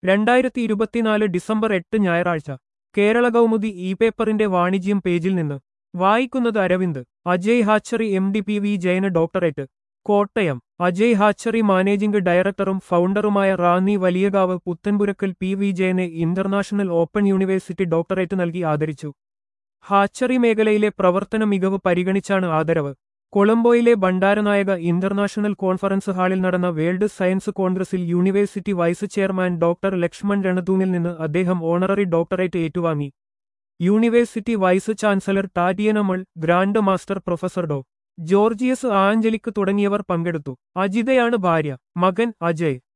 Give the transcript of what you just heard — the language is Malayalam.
2024 ഡിസംബർ 8 ഞായറാഴ്ച കേരള കൗമുദി ഇ പേപ്പറിന്റെ വാണിജ്യം പേജിൽ നിന്ന് വായിക്കുന്നത് Aravind. Ajay hatchery MD PV ജയന് doctorate. Kottayam. Ajay hatchery managing ഡയറക്ടറും ഫൗണ്ടറുമായ റാന്നി വലിയകാവ് പുത്തൻപുരക്കൽ PV ജയനെ ഇന്റർനാഷണൽ ഓപ്പൺ യൂണിവേഴ്സിറ്റി ഡോക്ടറേറ്റ് നൽകി ആദരിച്ചു. ഹാച്ചറി മേഖലയിലെ പ്രവർത്തന മികവ് പരിഗണിച്ചാണ് ആദരവ്. കൊളംബോയിലെ ഭണ്ഡാരനായക ഇന്റർനാഷണൽ കോൺഫറൻസ് ഹാളിൽ നടന്ന വേൾഡ് സയൻസ് കോൺഗ്രസിൽ university vice chairman doctor Lakshman രണതൂങ്ങിൽ നിന്ന് അദ്ദേഹം ഓണററി ഡോക്ടറേറ്റ് ഏറ്റുവാങ്ങി. യൂണിവേഴ്സിറ്റി വൈസ് ചാൻസലർ ടാറ്റിയനമൾ, ഗ്രാൻഡ് മാസ്റ്റർ പ്രൊഫസർ ഡോ. ജോർജിയസ് ആഞ്ചലിക് തുടങ്ങിയവർ പങ്കെടുത്തു. അജിതയാണ് ഭാര്യ. മകൻ അജയ്.